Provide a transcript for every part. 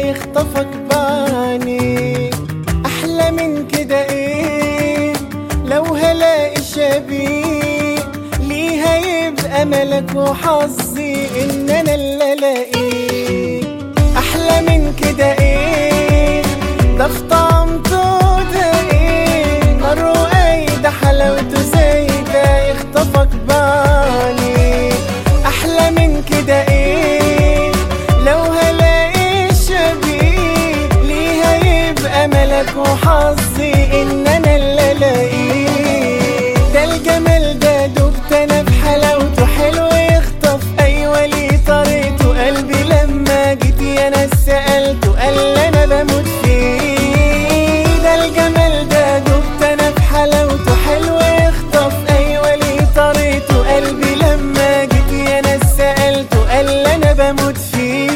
يخطفك بعيني. احلى من كده ايه لو هلاقي شبيه ليها يبقى ملك وحظي ان انا اللي الاقيه. احلى من كده ايه ده في طعمته ده ايه نار وقايدة حلاوته زي ده يخطفك بعيني. احلى من كده ايه لو هلاقي شبيه ليها يبقى ملك وحظي ان انا اللي الاقيه. ده الجمال ده دبت انا بحلاوته حلو يخطف ايوه ليه طريقته. قلبي لما جيت يا ناس سألته قال انا بموت فيه. ده الجمال ده دبت انا بحلاوته حلو يخطف ايوه ليه طريقته. قلبي لما جيت يا ناس سألته قال انا بموت فيه.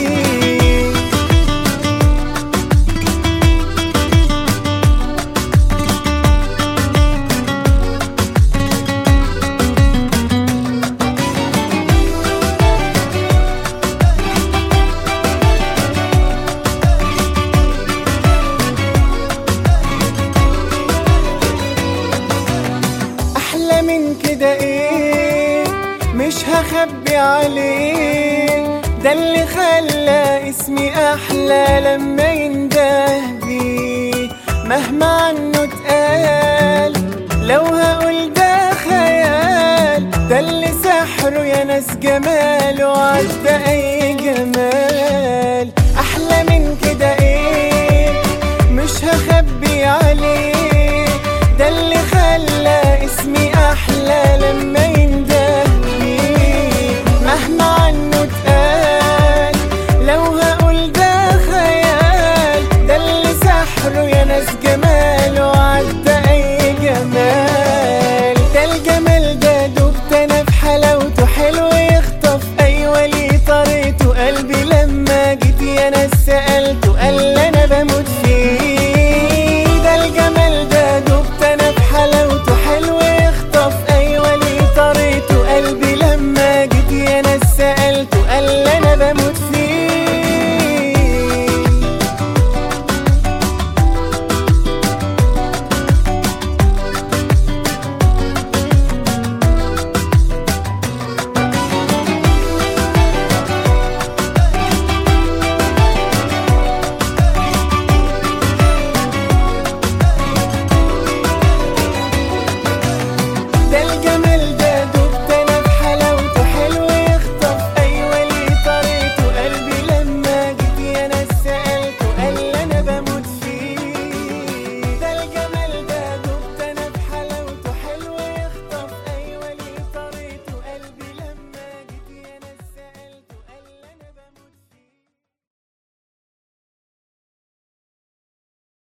احلى من كده ايه مش هخبي عليه. ده اللي خلى اسمي احلى لما ينده بيه مهما عنه اتقال. لو هقول ده خيال ده اللي سحره يا ناس جماله عدى